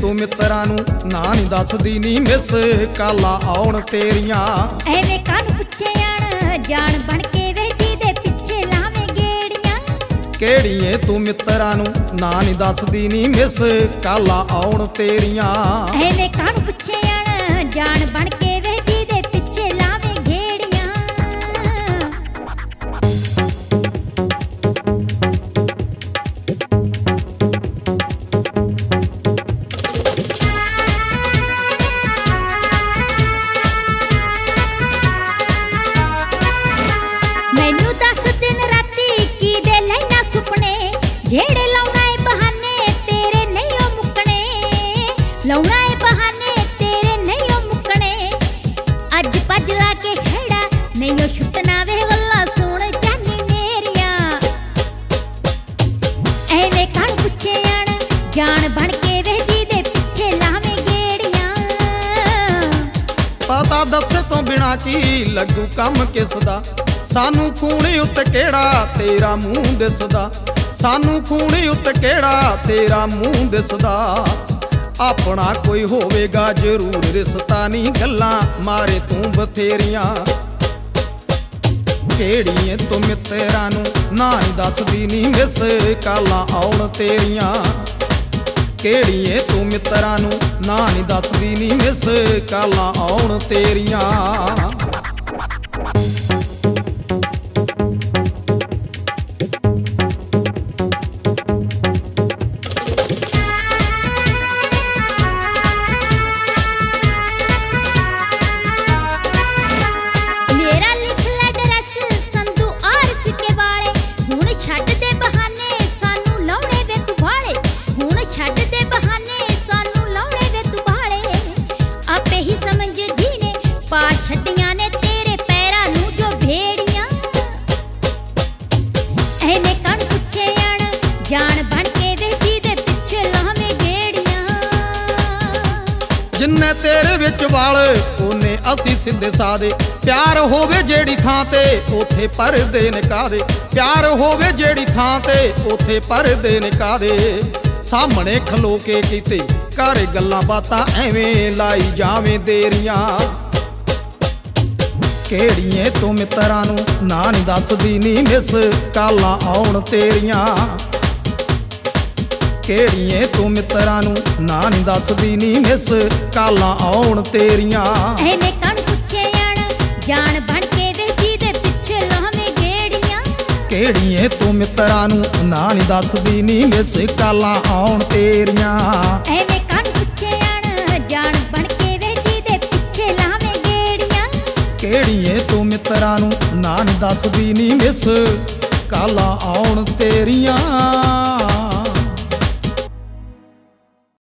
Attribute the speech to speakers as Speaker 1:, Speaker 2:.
Speaker 1: तू मित्रां नूं ना नहीं दसदी नी मिस काला आउण तेरियां।
Speaker 2: एवें कान पुछे आण जान बन के वे जी दे पिछे लावें गेड़ियां।
Speaker 1: केड़िए तू मित्रां नूं ना नहीं दसदी नी मिस काला आउण तेरियां।
Speaker 2: एवें कान पुछे आण जान बन के वे जी दे पिछे लावें गेड़ियां। मैनू दस दिन राती की दे लैना सुपने जेड़े लाउणा ए बहाने तेरे नहीं ओ मुकने। लाउणा ए बहाने तेरे नहीं ओ मुकने। अज पज ला के खेड़ा नहीं ओ छुटना वे गल्ला सुन जानी मेरियां। एवें कान पुछे आण जान बन के वे जी दे पिछे लावें गेड़ियां।
Speaker 1: पता दसे तो बिना की लगू कम किसदा सानू खूनी उत्ते केड़ा तेरा मूंह दिसदा। सानू खूनी उत्ते केड़ा तेरा मूंह दिसदा। अपना कोई होवेगा जरूर रिश्ता नहीं गल्लां मारे तू बथेरियां। केड़िए तू मित्रां नूं ना नहीं दसदी नी मिस कालां आउण तेरियां। केड़िए तू मित्रां नूं ना नहीं दसदी नी मिस कालां आउण तेरियां। जिन्ने तेरे विच वाल ओने असी सिद्धे सादे। प्यार होवे जेड़ी थां ते ओथे परदे निकाह दे। प्यार होवे जेड़ी थां ते ओथे परदे निकाह दे। सामने खलो के कीते कर गल्लां बातां एवें लाई जावें देरियां। केड़िए तू मित्रां नूं ना नहीं दसदी नी मिस कालां आउण तेरियां। केड़िए तू मित्रां नूं ना नहीं दसदी नी मिस कालां आउण तेरियां।
Speaker 2: एवें कान पुछे आण जान बन के वे जी दे पिछे लावें गेड़ियां।
Speaker 1: केड़िए तू मित्रां नूं ना नहीं दसदी नी मिस कालां आउण तेरियां।
Speaker 2: एवें कान पुछे आण जान बन के वे जी दे पिछे लावें गेड़ियां।
Speaker 1: केड़िए तू मित्रां नूं ना नहीं दसदी नी मिस कालां आउण तेरियां।